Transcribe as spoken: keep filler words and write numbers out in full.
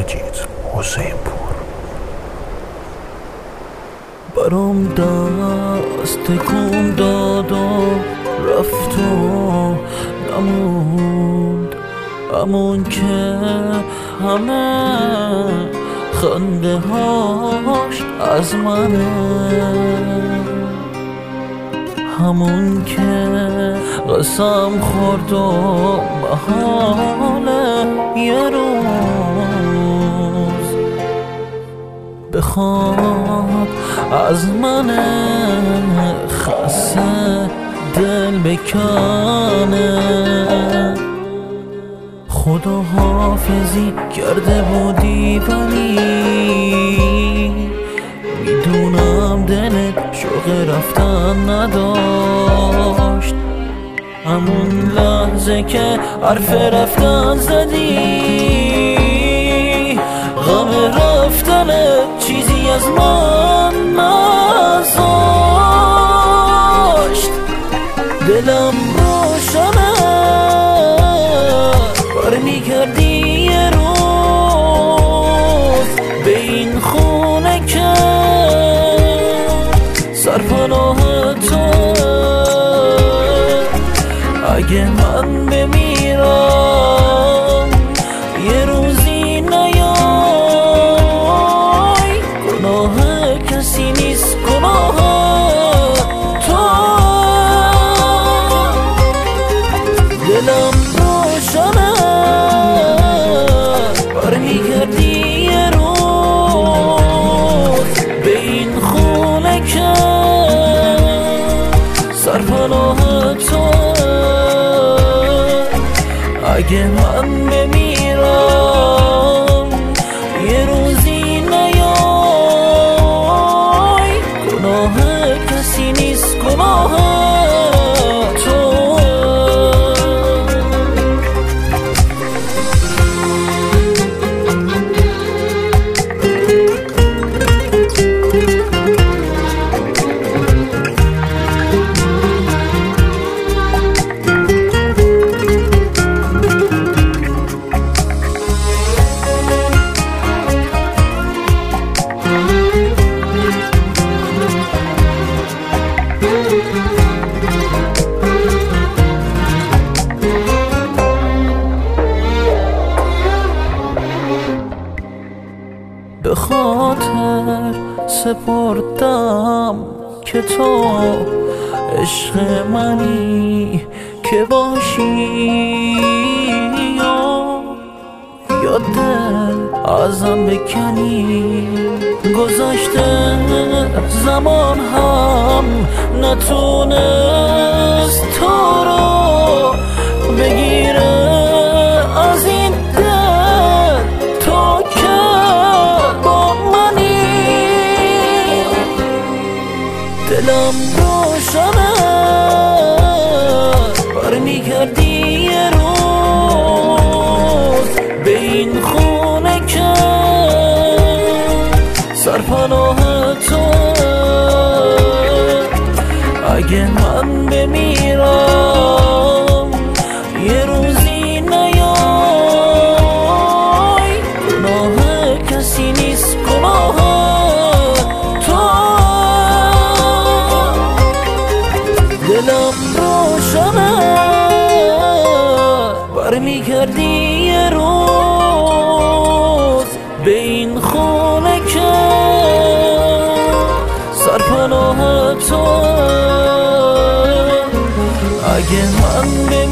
مجید حسین پور. برام دست تکون داد و رفت و نموند همون که همه خنده هاش از منه، همون که قسم خورد و محاله یه روز بخواد از من خسته دل بکنه. خدا حافظی کرده بودی ولی میدونم دلت شوق رفتن نداشت. همون لحظه که حرف رفتن زدی غم رفتن چیزی از من نذاشت. دلم روشنه برمی کردی یه روز به این خونه که سرپناه تو. اگه من بمیرم یه روزی نیای، گناه کسی نیست گناه تو. دلم روشنه برمی کردی یه روز به این خونه که سرپناه تو. اگه من بمیرم یه روزی نیای، گناه کسی نیست گناه تو. به خاطر سپردم که تو عشق منی که باشی، یا دل ازم بکنی. گذشته زمان هم نتونست تو رو بگیره از این دل، تو که با منی. دلم روشنه برمی کردی یه روز به این خونه که سرپناه تو. اگه من بمیرم یه روزی نیای، گناه کسی نیست گناه تو. دلم روشنه برمی کردی یه روز به این خونه که سرپناه تو. اگه من